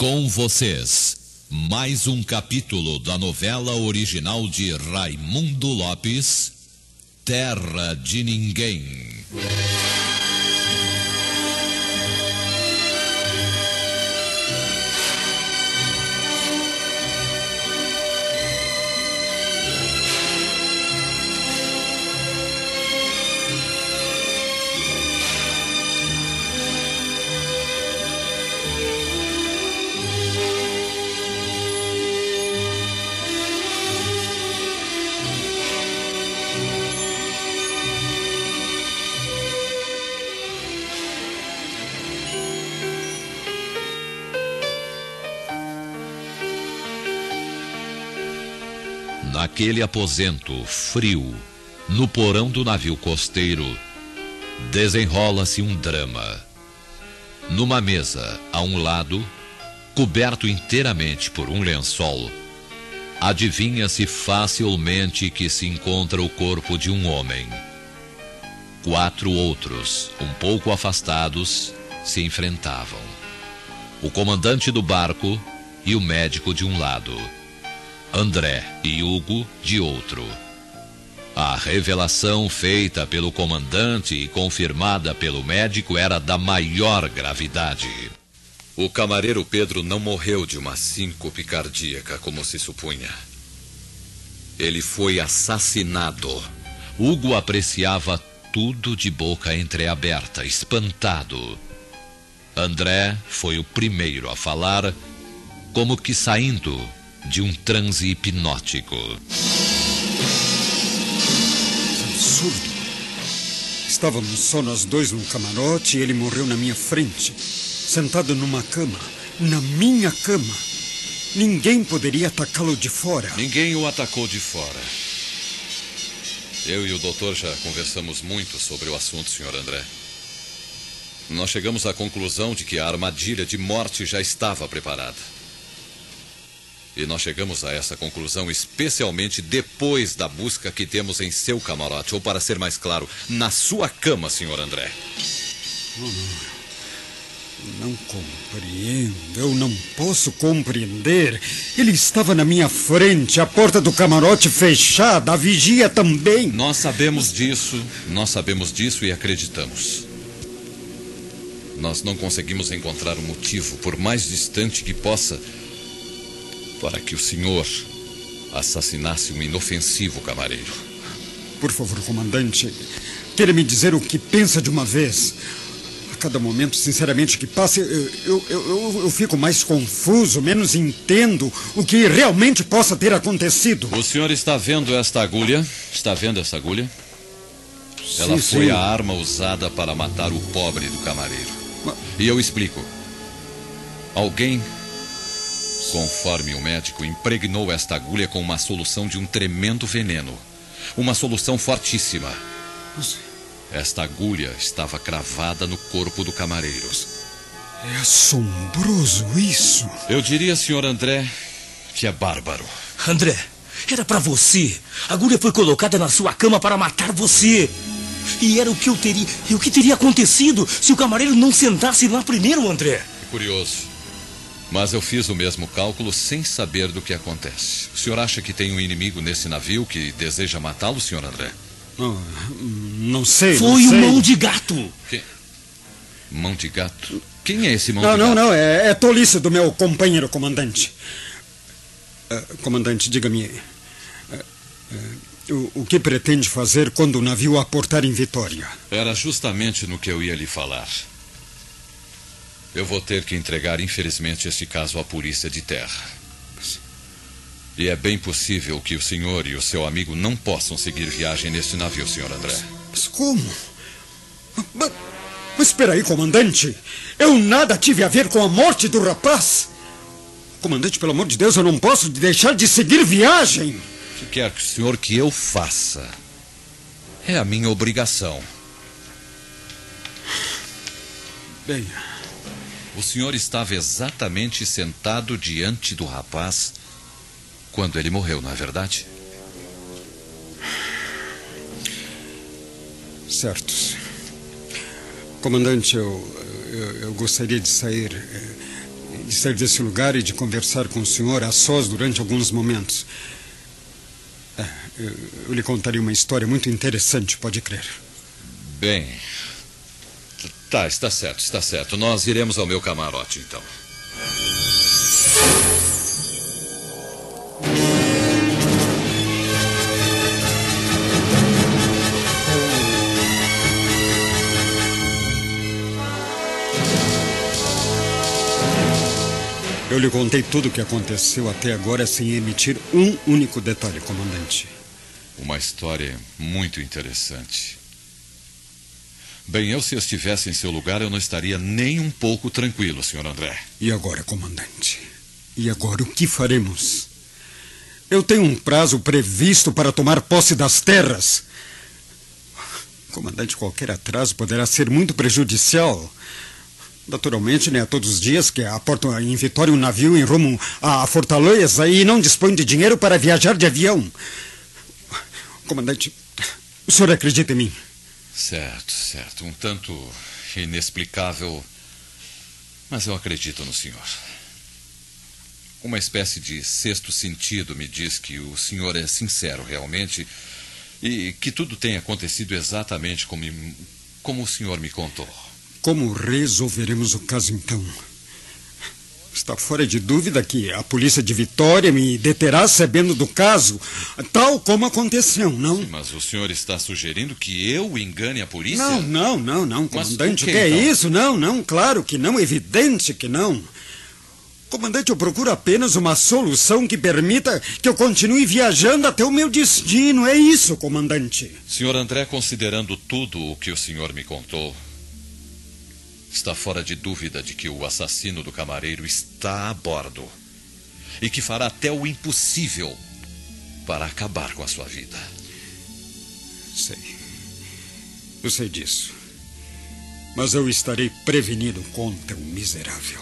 Com vocês, mais um capítulo da novela original de Raimundo Lopes, Terra de Ninguém. Naquele aposento frio, no porão do navio costeiro, desenrola-se um drama. Numa mesa, a um lado, coberto inteiramente por um lençol, adivinha-se facilmente que se encontra o corpo de um homem. 4 outros, um pouco afastados, se enfrentavam. O comandante do barco e o médico de um lado, André e Hugo de outro. A revelação feita pelo comandante e confirmada pelo médico era da maior gravidade. O camareiro Pedro não morreu de uma síncope cardíaca, como se supunha. Ele foi assassinado. Hugo apreciava tudo de boca entreaberta, espantado. André foi o primeiro a falar, como que saindo de um transe hipnótico. Absurdo. Estávamos só nós dois no camarote e ele morreu na minha frente, sentado numa cama, na minha cama. Ninguém poderia atacá-lo de fora. Ninguém o atacou de fora. Eu e o doutor já conversamos muito sobre o assunto, Sr. André. Nós chegamos à conclusão de que a armadilha de morte já estava preparada. E nós chegamos a essa conclusão especialmente depois da busca que temos em seu camarote, ou para ser mais claro, na sua cama, Sr. André. Não compreendo, eu não posso compreender. Ele estava na minha frente, a porta do camarote fechada, a vigia também. Nós sabemos disso e acreditamos. Nós não conseguimos encontrar um motivo, por mais distante que possa, para que o senhor assassinasse um inofensivo camareiro. Por favor, comandante, queira me dizer o que pensa de uma vez. A cada momento, sinceramente, que passa, eu fico mais confuso, menos entendo o que realmente possa ter acontecido. O senhor está vendo esta agulha? Está vendo essa agulha? Ela Sim, foi sim. a arma usada para matar o pobre do camareiro. E eu explico. Alguém, conforme o médico, impregnou esta agulha com uma solução de um tremendo veneno. Uma solução fortíssima. Esta agulha estava cravada no corpo do camareiro. É assombroso isso. Eu diria, Sr. André, que é bárbaro. André, era pra você. A agulha foi colocada na sua cama para matar você. E era o que teria acontecido se o camareiro não sentasse lá primeiro, André. Que curioso. Mas eu fiz o mesmo cálculo sem saber do que acontece. O senhor acha que tem um inimigo nesse navio que deseja matá-lo, Sr. André? Não sei. Foi não sei. o Mão de Gato. Mão de gato? Quem é esse mão de gato? Não. É tolice do meu companheiro, comandante. Comandante, diga-me. O que pretende fazer quando o navio aportar em Vitória? Era justamente no que eu ia lhe falar. Eu vou ter que entregar, infelizmente, este caso à polícia de terra. E é bem possível que o senhor e o seu amigo não possam seguir viagem neste navio, Sr. André. Mas como? Mas espera aí, comandante. Eu nada tive a ver com a morte do rapaz. Comandante, pelo amor de Deus, eu não posso deixar de seguir viagem. O que quer que o senhor que eu faça? É a minha obrigação. Bem, o senhor estava exatamente sentado diante do rapaz quando ele morreu, não é verdade? Certo. Comandante, eu gostaria de sair de sair desse lugar e de conversar com o senhor a sós durante alguns momentos. Eu lhe contaria uma história muito interessante, pode crer. Bem... Tá, está certo. Nós iremos ao meu camarote, então. Eu lhe contei tudo o que aconteceu até agora sem emitir um único detalhe, comandante. Uma história muito interessante. Bem, se eu estivesse em seu lugar, eu não estaria nem um pouco tranquilo, Sr. André. E agora, comandante? E agora o que faremos? Eu tenho um prazo previsto para tomar posse das terras. Comandante, qualquer atraso poderá ser muito prejudicial. Naturalmente, não é todos os dias que aportam em Vitória um navio em rumo à Fortaleza e não dispõe de dinheiro para viajar de avião. Comandante, o senhor acredita em mim? Certo. Um tanto inexplicável, mas eu acredito no senhor. Uma espécie de sexto sentido me diz que o senhor é sincero realmente e que tudo tem acontecido exatamente como o senhor me contou. Como resolveremos o caso, então? Está fora de dúvida que a polícia de Vitória me deterá sabendo do caso, tal como aconteceu, não? Sim, mas o senhor está sugerindo que eu engane a polícia? Não, comandante. O que é isso? Não, claro que não, evidente que não. Comandante, eu procuro apenas uma solução que permita que eu continue viajando até o meu destino. É isso, comandante. Senhor André, considerando tudo o que o senhor me contou, está fora de dúvida de que o assassino do camareiro está a bordo e que fará até o impossível para acabar com a sua vida. Sei. Eu sei disso. Mas eu estarei prevenido contra o miserável.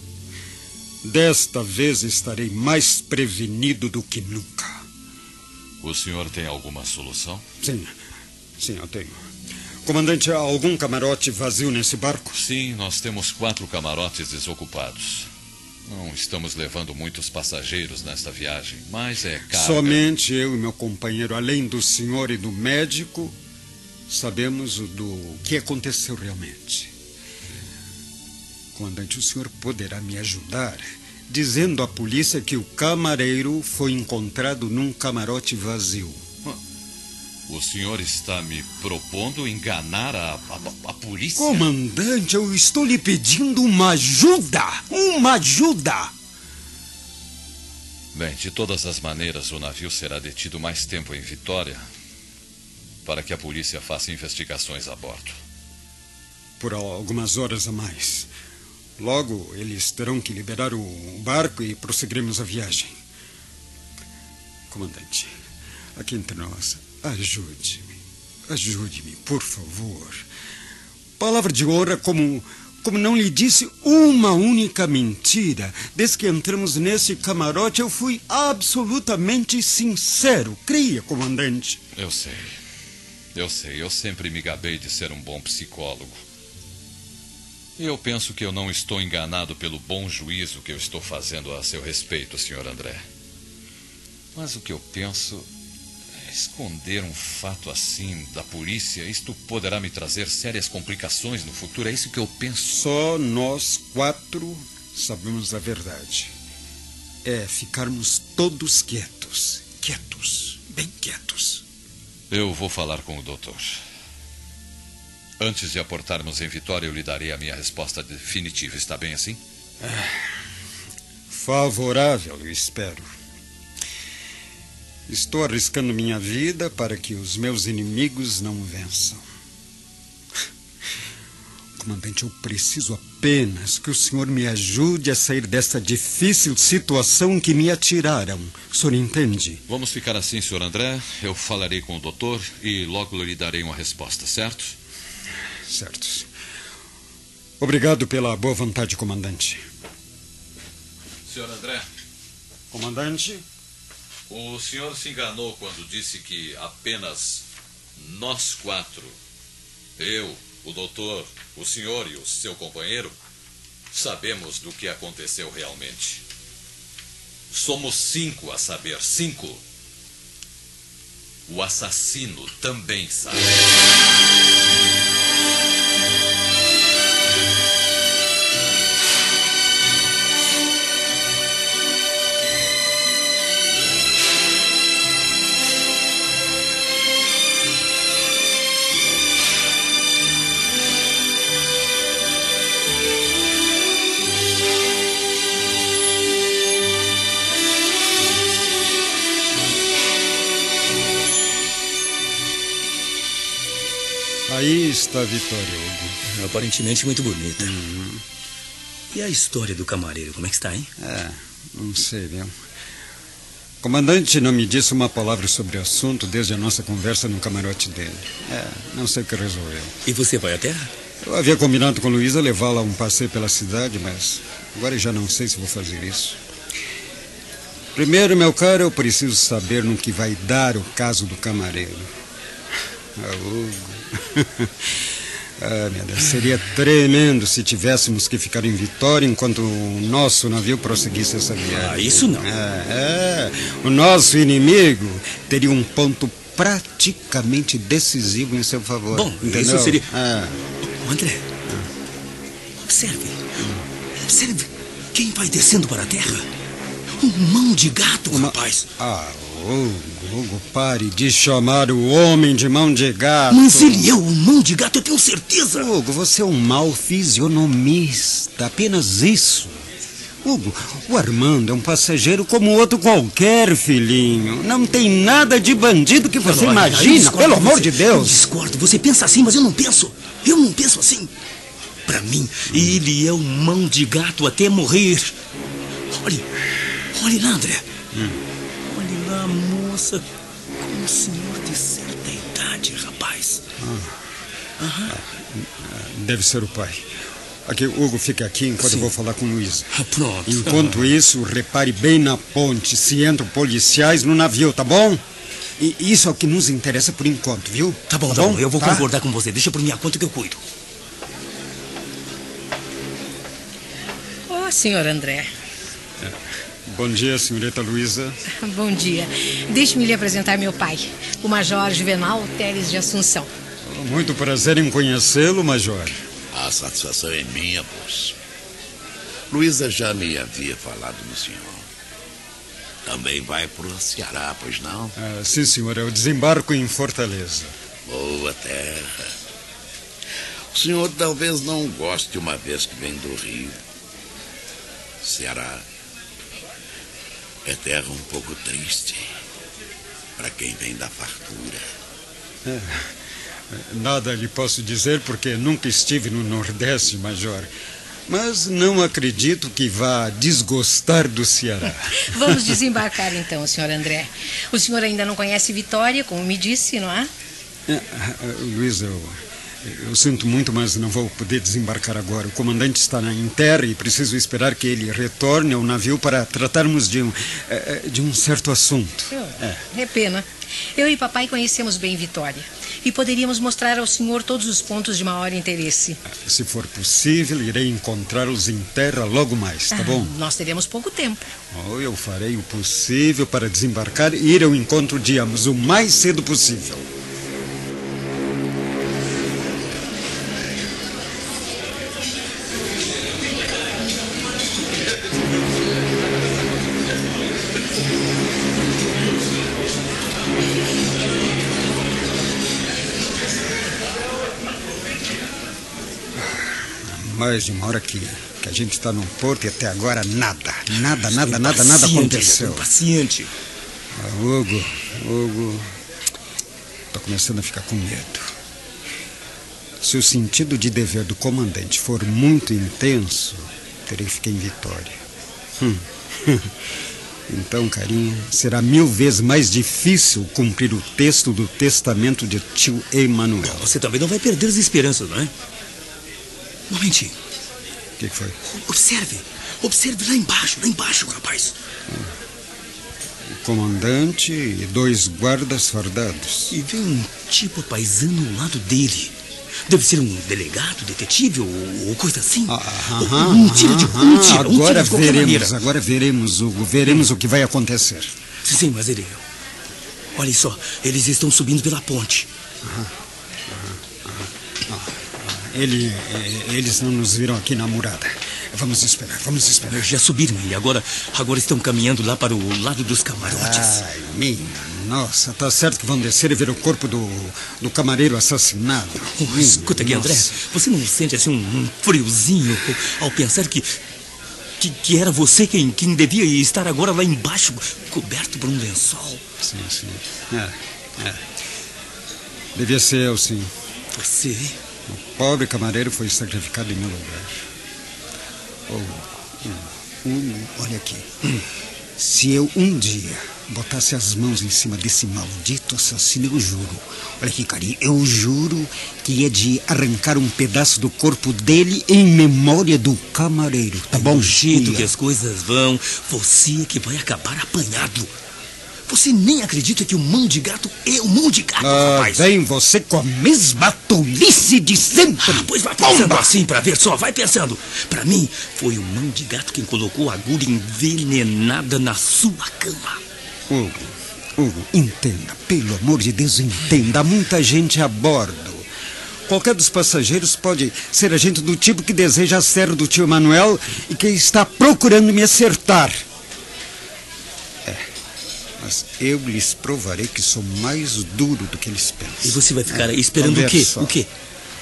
Desta vez estarei mais prevenido do que nunca. O senhor tem alguma solução? Sim, eu tenho. Comandante, há algum camarote vazio nesse barco? Sim, nós temos 4 camarotes desocupados. Não estamos levando muitos passageiros nesta viagem, mas é carga. Somente eu e meu companheiro, além do senhor e do médico, sabemos do que aconteceu realmente. Comandante, o senhor poderá me ajudar dizendo à polícia que o camareiro foi encontrado num camarote vazio. O senhor está me propondo enganar a polícia? Comandante, eu estou lhe pedindo uma ajuda! Uma ajuda! Bem, de todas as maneiras, o navio será detido mais tempo em Vitória para que a polícia faça investigações a bordo. Por algumas horas a mais. Logo, eles terão que liberar o barco e prosseguiremos a viagem. Comandante, aqui entre nós, ajude-me, por favor. Palavra de honra, como não lhe disse uma única mentira. Desde que entramos nesse camarote, eu fui absolutamente sincero. Creia, comandante. Eu sei. Eu sempre me gabei de ser um bom psicólogo. E eu penso que eu não estou enganado pelo bom juízo que eu estou fazendo a seu respeito, Sr. André. Mas o que eu penso é esconder um fato assim da polícia. Isto poderá me trazer sérias complicações no futuro. É isso que eu penso. Só nós 4 sabemos a verdade. É ficarmos todos quietos. Bem quietos. Eu vou falar com o doutor. Antes de aportarmos em Vitória, eu lhe darei a minha resposta definitiva. Está bem assim? Favorável, eu espero. Estou arriscando minha vida para que os meus inimigos não vençam. Comandante, eu preciso apenas que o senhor me ajude a sair dessa difícil situação que me atiraram. O senhor entende? Vamos ficar assim, Sr. André. Eu falarei com o doutor e logo lhe darei uma resposta, certo? Certo. Obrigado pela boa vontade, comandante. Sr. André. Comandante? O senhor se enganou quando disse que apenas nós 4, eu, o doutor, o senhor e o seu companheiro, Sabemos do que aconteceu realmente. Somos 5 a saber, 5. O assassino também sabe. Aí está a vitória, Hugo. Aparentemente muito bonita. E a história do camareiro, como é que está, hein? Não sei, viu? O comandante não me disse uma palavra sobre o assunto desde a nossa conversa no camarote dele. Não sei o que resolveu. E você vai à terra? Eu havia combinado com Luísa levá-la a um passeio pela cidade, mas agora eu já não sei se vou fazer isso. Primeiro, meu caro, eu preciso saber no que vai dar o caso do camareiro. Hugo. Meu Deus, seria tremendo se tivéssemos que ficar em Vitória enquanto o nosso navio prosseguisse essa viagem. Isso não. O nosso inimigo teria um ponto praticamente decisivo em seu favor. Bom, entendeu? isso seria... André, observe. Observe quem vai descendo para a terra. Mão de gato, rapaz. Hugo, pare de chamar o homem de mão de gato. Mas ele é o mão de gato, eu tenho certeza. Hugo, você é um mau fisionomista, apenas isso. Hugo, o Armando é um passageiro como outro qualquer, filhinho. Não tem nada de bandido que você imagina, pelo amor de Deus. Eu discordo, você pensa assim, mas eu não penso. Eu não penso assim. Para mim, ele é o mão de gato até morrer. Olhe lá, André. Olhe lá, moça, com um senhor de certa idade, rapaz. Deve ser o pai. Aqui, Hugo, fica aqui enquanto eu vou falar com Luísa. Pronto. Enquanto isso, repare bem na ponte se entram policiais no navio, tá bom? E isso é o que nos interessa por enquanto, viu? Tá bom. Eu vou concordar com você. Deixa por minha conta que eu cuido. Senhor André. Bom dia, senhorita Luísa. Bom dia. Deixe-me lhe apresentar meu pai, o Major Juvenal Teres de Assunção. Muito prazer em conhecê-lo, Major. A satisfação é minha, moço. Luísa já me havia falado no senhor. Também vai para o Ceará, pois não? Sim, senhor. Eu desembarco em Fortaleza. Boa terra. O senhor talvez não goste uma vez que vem do Rio. Ceará é terra um pouco triste para quem vem da fartura. Nada lhe posso dizer porque nunca estive no Nordeste, Major. Mas não acredito que vá desgostar do Ceará. Vamos desembarcar então, senhor André. O senhor ainda não conhece Vitória, como me disse, não é? Luísa, eu sinto muito, mas não vou poder desembarcar agora. O comandante está em terra e preciso esperar que ele retorne ao navio para tratarmos de um certo assunto. É pena. Eu e papai conhecemos bem Vitória e poderíamos mostrar ao senhor todos os pontos de maior interesse. Se for possível, irei encontrá-los em terra logo mais, tá bom? Nós teremos pouco tempo. Eu farei o possível para desembarcar e ir ao encontro de ambos o mais cedo possível. Mais de uma hora que a gente está no porto e até agora nada aconteceu. Paciente. Hugo, estou começando a ficar com medo. Se o sentido de dever do comandante for muito intenso, terei que ficar em Vitória. Então, carinha, será 1000 vezes mais difícil cumprir o texto do testamento de tio Emanuel. Você também não vai perder as esperanças, não é? Um momentinho. O que foi? Observe lá embaixo, rapaz. O comandante e 2 guardas fardados. E vem um tipo paisano ao lado dele. Deve ser um delegado, detetive ou coisa assim. Agora de qualquer maneira. Agora veremos, Hugo. Veremos o que vai acontecer. Sim, mas olha só, eles estão subindo pela ponte. Eles não nos viram aqui na murada. Vamos esperar. Já subiram e agora estão caminhando lá para o lado dos camarotes. Ai, minha nossa, tá certo que vão descer e ver o corpo do camareiro assassinado. Escuta aqui, André, você não sente assim um friozinho ao pensar que era você quem devia estar agora lá embaixo, coberto por um lençol? Sim. Devia ser eu, sim. Você? O pobre camareiro foi sacrificado em meu lugar. Olha aqui. Se eu um dia botasse as mãos em cima desse maldito assassino, eu juro. Olha aqui, carinho, eu juro que é de arrancar um pedaço do corpo dele em memória do camareiro, tá bom? Do jeito que as coisas vão, você é que vai acabar apanhado. Você nem acredita que o mão de gato é o mão de gato, rapaz. Vem você com a mesma tolice de sempre. Pois vai pensando assim pra ver só, vai pensando. Pra mim, foi o mão de gato quem colocou a agulha envenenada na sua cama. Hugo, entenda, pelo amor de Deus, entenda. Há muita gente a bordo. Qualquer dos passageiros pode ser agente do tipo que deseja a serra do tio Manuel e que está procurando me acertar. Mas eu lhes provarei que sou mais duro do que eles pensam. E você vai ficar esperando o quê? O quê?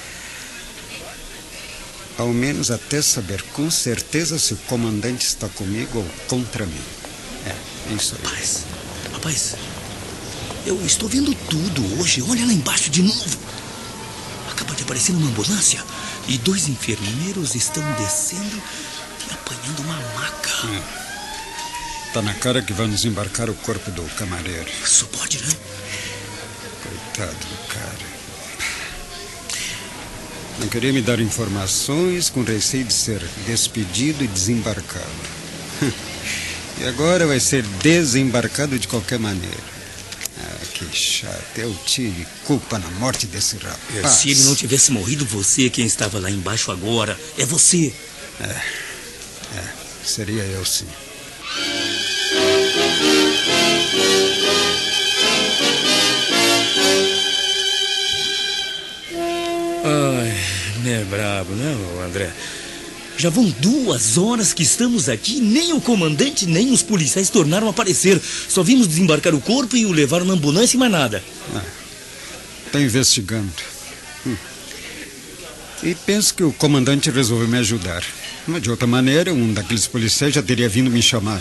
Ao menos até saber com certeza se o comandante está comigo ou contra mim. Isso aí. Rapaz, eu estou vendo tudo hoje. Olha lá embaixo de novo. Acaba de aparecer uma ambulância e 2 enfermeiros estão descendo e apanhando uma maca. Tá na cara que vão desembarcar o corpo do camareiro. Só pode, né? Coitado do cara. Não queria me dar informações com receio de ser despedido e desembarcado. E agora vai ser desembarcado de qualquer maneira. Que chato. Eu tive culpa na morte desse rapaz. Se ele não tivesse morrido, você é quem estava lá embaixo agora. É você. Seria eu, sim. Não é brabo, não, André? Já vão 2 horas que estamos aqui. Nem o comandante, nem os policiais tornaram a aparecer. Só vimos desembarcar o corpo e o levaram na ambulância e mais nada. Está investigando. E penso que o comandante resolveu me ajudar. Mas de outra maneira, um daqueles policiais já teria vindo me chamar.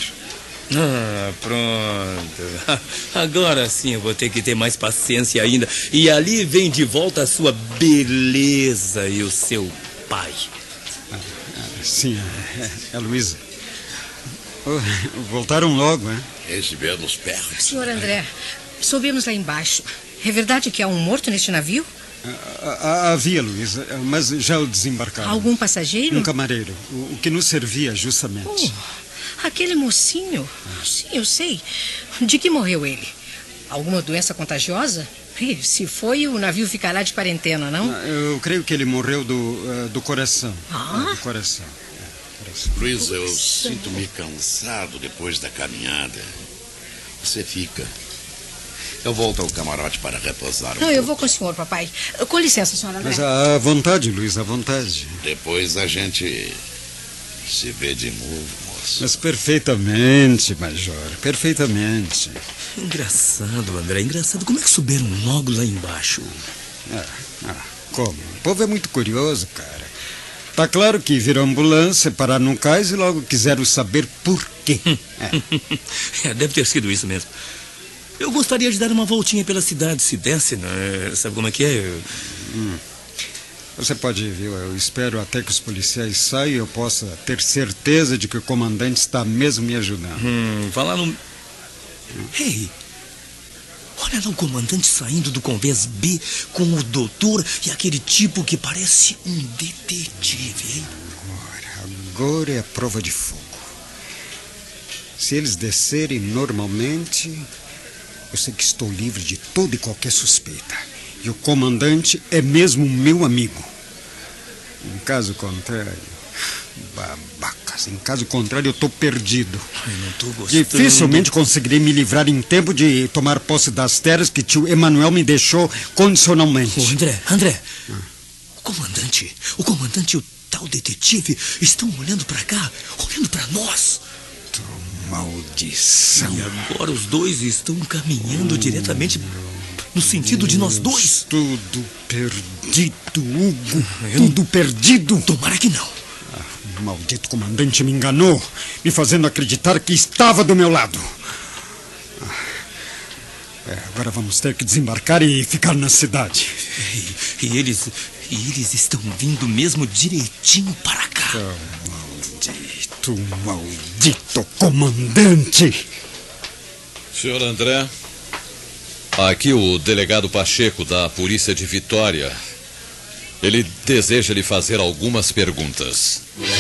Pronto. Agora sim eu vou ter que ter mais paciência ainda. E ali vem de volta a sua beleza e o seu pai. Sim, é a Luísa. Voltaram logo, hein? Estivemos perto. Senhor André, subimos lá embaixo. É verdade que há um morto neste navio? Havia, Luísa, mas já o desembarcaram. Algum passageiro? Um camareiro, o que nos servia justamente. Aquele mocinho? Sim, eu sei. De que morreu ele? Alguma doença contagiosa? Se foi, o navio ficará de quarentena, não? Eu creio que ele morreu do coração. Do coração. Luiz, eu sinto-me cansado depois da caminhada. Você fica. Eu volto ao camarote para repousar Não, eu vou com o senhor, papai. Com licença, senhora André. Mas à vontade, Luiz, à vontade. Depois a gente se vê de novo, moço. Mas perfeitamente, Major, perfeitamente. Engraçado, André, engraçado. Como é que subiram logo lá embaixo? Como? O povo é muito curioso, cara. Tá claro que viram ambulância, pararam no cais e logo quiseram saber por quê. Deve ter sido isso mesmo. Eu gostaria de dar uma voltinha pela cidade, se desse, né? Sabe como é que é? Você pode ir, viu? Eu espero até que os policiais saiam e eu possa ter certeza de que o comandante está mesmo me ajudando. Falar no... Ei, olha lá o comandante saindo do convés B com o doutor e aquele tipo que parece um detetive, hein? Agora é a prova de fogo. Se eles descerem normalmente, eu sei que estou livre de toda e qualquer suspeita. E o comandante é mesmo meu amigo. Em caso contrário... Babacas, em caso contrário eu tô perdido. Ai, não tô gostando. Dificilmente conseguirei me livrar em tempo de tomar posse das terras que tio Emanuel me deixou condicionalmente. Ô, André. O comandante e o tal detetive estão olhando pra cá, olhando pra nós. Maldição. E agora os dois estão caminhando diretamente no sentido de nós dois. Tudo perdido, Hugo. Tudo perdido. Tomara que não. O maldito comandante me enganou, me fazendo acreditar que estava do meu lado. Agora vamos ter que desembarcar e ficar na cidade. E eles estão vindo mesmo direitinho para cá. Maldito comandante. Senhor André, aqui o delegado Pacheco da Polícia de Vitória. Ele deseja lhe fazer algumas perguntas.